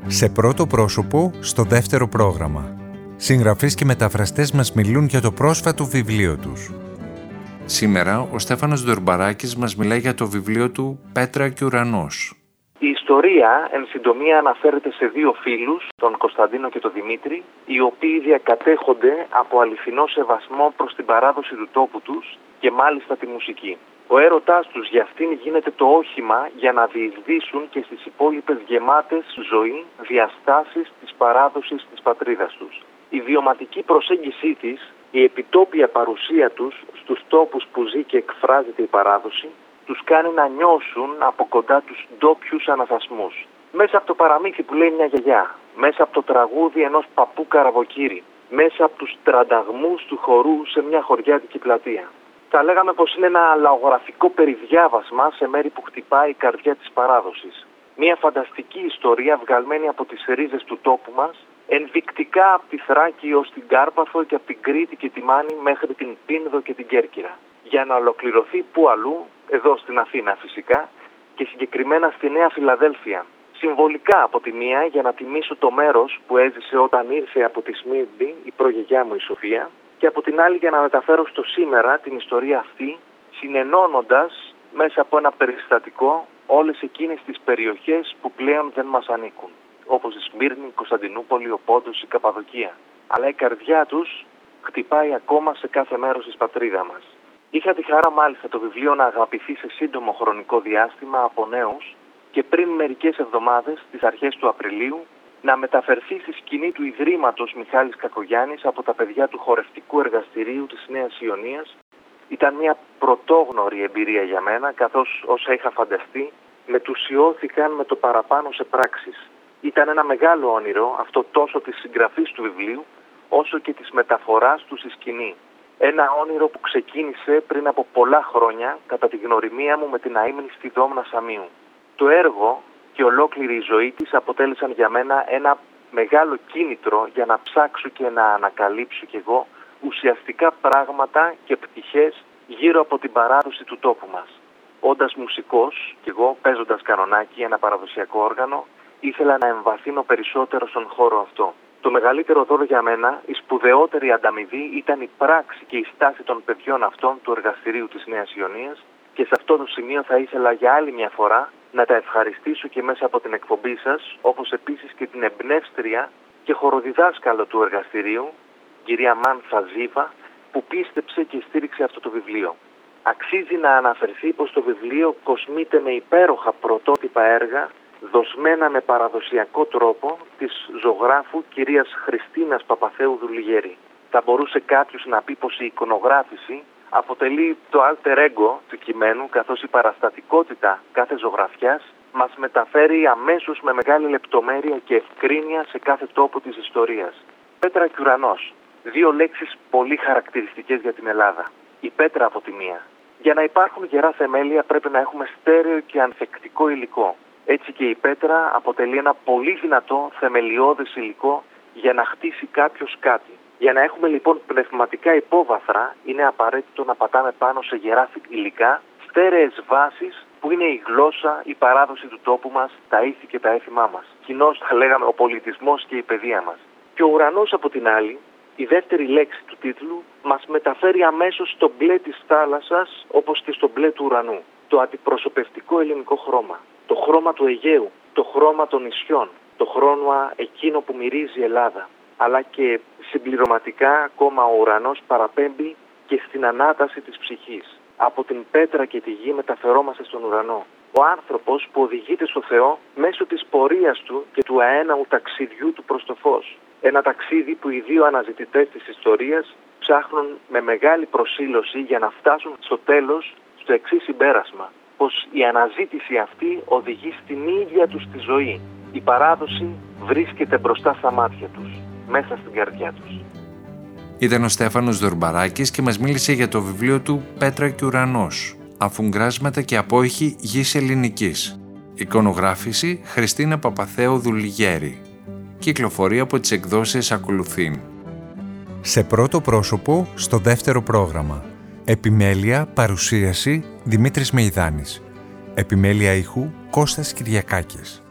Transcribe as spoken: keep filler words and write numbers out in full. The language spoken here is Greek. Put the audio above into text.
Σε πρώτο πρόσωπο, στο δεύτερο πρόγραμμα. Συγγραφείς και μεταφραστές μας μιλούν για το πρόσφατο βιβλίο τους. Σήμερα, ο Στέφανος Δουρμπαράκης μας μιλάει για το βιβλίο του «Πέτρα και ουρανός». Η ιστορία, εν συντομία, αναφέρεται σε δύο φίλους, τον Κωνσταντίνο και τον Δημήτρη, οι οποίοι διακατέχονται από αληθινό σεβασμό προς την παράδοση του τόπου τους και μάλιστα τη μουσική. Ο έρωτάς τους για αυτήν γίνεται το όχημα για να διεισδύσουν και στις υπόλοιπες γεμάτες ζωή διαστάσεις της παράδοσης της πατρίδας τους. Η βιωματική προσέγγιση της, η επιτόπια παρουσία τους στους τόπους που ζει και εκφράζεται η παράδοση, τους κάνει να νιώσουν από κοντά τους ντόπιους αναθασμούς. Μέσα από το παραμύθι που λέει μια γιαγιά, μέσα από το τραγούδι ενός παππού καραβοκύρη, μέσα από τους τρανταγμούς του χορού σε μια χωριάτικη πλατεία. Θα λέγαμε πως είναι ένα λαογραφικό περιδιάβασμα σε μέρη που χτυπάει η καρδιά της παράδοσης. Μια φανταστική ιστορία βγαλμένη από τις ρίζες του τόπου μας, ενδεικτικά από τη Θράκη ως την Κάρπαθο και από την Κρήτη και τη Μάνη μέχρι την Πίνδο και την Κέρκυρα. Για να ολοκληρωθεί που αλλού, εδώ στην Αθήνα φυσικά, και συγκεκριμένα στη Νέα Φιλαδέλφια. Συμβολικά από τη μία για να τιμήσω το μέρος που έζησε όταν ήρθε από τη Σμύρνη η προγιαγιά μου η Σοφία, και από την άλλη για να μεταφέρω στο σήμερα την ιστορία αυτή, συνενώνοντας μέσα από ένα περιστατικό όλες εκείνες τις περιοχές που πλέον δεν μας ανήκουν, όπως η Σμύρνη, η Κωνσταντινούπολη, ο Πόντος, η Καπαδοκία. Αλλά η καρδιά τους χτυπάει ακόμα σε κάθε μέρος της πατρίδα μας. Είχα τη χαρά μάλιστα το βιβλίο να αγαπηθεί σε σύντομο χρονικό διάστημα από νέους και πριν μερικές εβδομάδες, στις αρχές του Απριλίου, να μεταφερθεί στη σκηνή του Ιδρύματος Μιχάλης Κακογιάννης από τα παιδιά του χορευτικού εργαστηρίου της Νέας Ιωνίας. Ήταν μια πρωτόγνωρη εμπειρία για μένα, καθώς όσα είχα φανταστεί μετουσιώθηκαν με το παραπάνω σε πράξεις. Ήταν ένα μεγάλο όνειρο αυτό τόσο της συγγραφής του βιβλίου, όσο και της μεταφοράς του στη σκηνή. Ένα όνειρο που ξεκίνησε πριν από πολλά χρόνια κατά τη γνωριμία μου με την αείμνηστη Δόμνα Σαμίου. Το έργο και ολόκληρη η ζωή της αποτέλεσαν για μένα ένα μεγάλο κίνητρο για να ψάξω και να ανακαλύψω κι εγώ ουσιαστικά πράγματα και πτυχές γύρω από την παράδοση του τόπου μας. Όντας μουσικός κι εγώ παίζοντας κανονάκι, ένα παραδοσιακό όργανο, ήθελα να εμβαθύνω περισσότερο στον χώρο αυτό. Το μεγαλύτερο δώρο για μένα, η σπουδαιότερη ανταμοιβή, ήταν η πράξη και η στάση των παιδιών αυτών του εργαστηρίου της Νέας Ιωνίας και σε αυτό το σημείο θα ήθελα για άλλη μια φορά να τα ευχαριστήσω και μέσα από την εκπομπή σας, όπως επίσης και την εμπνεύστρια και χοροδιδάσκαλο του εργαστηρίου, κυρία Μάνθα Ζήβα, που πίστεψε και στήριξε αυτό το βιβλίο. Αξίζει να αναφερθεί πως το βιβλίο κοσμείται με υπέροχα πρωτότυπα έργα, δοσμένα με παραδοσιακό τρόπο της ζωγράφου κυρίας Χριστίνας Παπαθέου Δουλιγέρη. Θα μπορούσε κάποιος να πει πως η εικονογράφηση αποτελεί το alter ego του κειμένου, καθώς η παραστατικότητα κάθε ζωγραφιάς μας μεταφέρει αμέσως με μεγάλη λεπτομέρεια και ευκρίνεια σε κάθε τόπο της ιστορίας. Πέτρα και ουρανός. Δύο λέξεις πολύ χαρακτηριστικές για την Ελλάδα. Η πέτρα από τη μία. Για να υπάρχουν γερά θεμέλια πρέπει να έχουμε στέρεο και ανθεκτικό υλικό. Έτσι και η πέτρα αποτελεί ένα πολύ δυνατό θεμελιώδες υλικό για να χτίσει κάποιος κάτι. Για να έχουμε λοιπόν πνευματικά υπόβαθρα, είναι απαραίτητο να πατάμε πάνω σε γερά υλικά, στέρεες βάσεις που είναι η γλώσσα, η παράδοση του τόπου μας, τα ήθη και τα έθιμά μας. Κοινώς θα λέγαμε ο πολιτισμός και η παιδεία μας. Και ο ουρανός από την άλλη, η δεύτερη λέξη του τίτλου, μας μεταφέρει αμέσως στο μπλε της θάλασσας όπως και στο μπλε του ουρανού. Το αντιπροσωπευτικό ελληνικό χρώμα, το χρώμα του Αιγαίου, το χρώμα των νησιών, το χρώμα εκείνο που μυρίζει η Ελλάδα. Αλλά και συμπληρωματικά ακόμα ο ουρανός παραπέμπει και στην ανάταση της ψυχής. Από την πέτρα και τη γη μεταφερόμαστε στον ουρανό. Ο άνθρωπος που οδηγείται στο Θεό μέσω της πορείας του και του αέναου ταξιδιού του προς το φως. Ένα ταξίδι που οι δύο αναζητητές της ιστορίας ψάχνουν με μεγάλη προσήλωση για να φτάσουν στο τέλος στο εξής συμπέρασμα. Πως η αναζήτηση αυτή οδηγεί στην ίδια τους τη ζωή. Η παράδοση βρίσκεται μπροστά στα μάτια τους, μέσα στην καρδιά τους. Ήταν ο Στέφανος Δουρμπαράκης και μας μίλησε για το βιβλίο του «Πέτρα και ουρανός», αφουγγράσματα και απόϊχοι γης ελληνικής. Εικονογράφηση Χριστίνα Παπαθέου Δουλιγέρη. Κυκλοφορία από τις εκδόσεις Ακολουθήν. Σε πρώτο πρόσωπο, στο δεύτερο πρόγραμμα. Επιμέλεια, παρουσίαση Δημήτρης Μεϊδάνης. Επιμέλεια ήχου Κώστας Κυριακάκης.